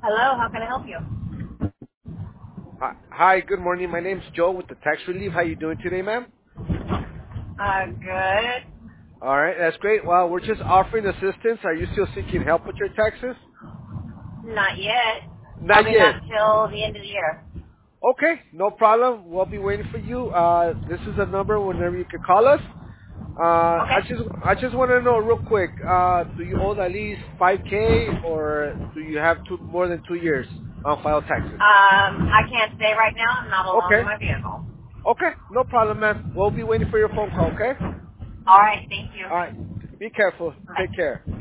Hello, how can I help you? Hi, good morning. My name's Joe with the Tax Relief. How you doing today, ma'am? Good. All right, that's great. Well, we're just offering assistance. Are you still seeking help with your taxes? Not yet. Not Probably yet. not till the end of the year. Okay, no problem. We'll be waiting for you. This is a number whenever you can call us. Okay. I just want to know real quick. Do you owe at least 5K or do you have more than 2 years on file taxes? I can't say right now. I'm not alone in Okay. my vehicle. Okay, no problem, ma'am. We'll be waiting for your phone call. Okay. All right. Thank you. All right. Be careful. Bye. Take care.